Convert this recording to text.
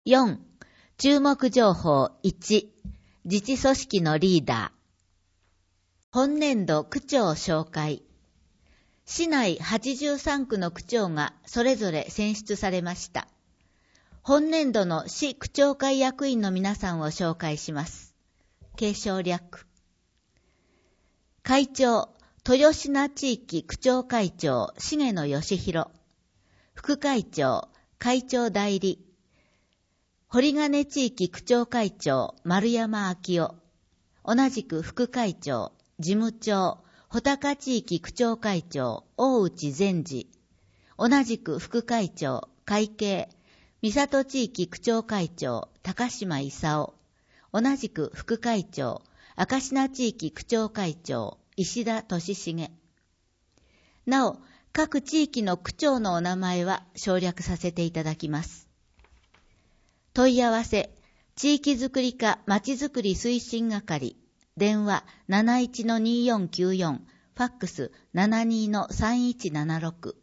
4. 注目情報1、自治組織のリーダー。本年度区長紹介。市内83区の区長がそれぞれ選出されました。本年度の市区長会役員の皆さんを紹介します。継承略。会長、豊品地域区長会長、重野義弘。副会長、会長代理。堀金地域区長会長、丸山明夫。同じく副会長、事務長、穂高地域区長会長、大内善治。同じく副会長、会計、三郷地域区長会長、高島勲。同じく副会長、明科地域区長会長、石田俊重。なお、各地域の区長のお名前は省略させていただきます。問い合わせ、地域づくり課まちづくり推進係、電話 71-2494、ファックス 72-3176。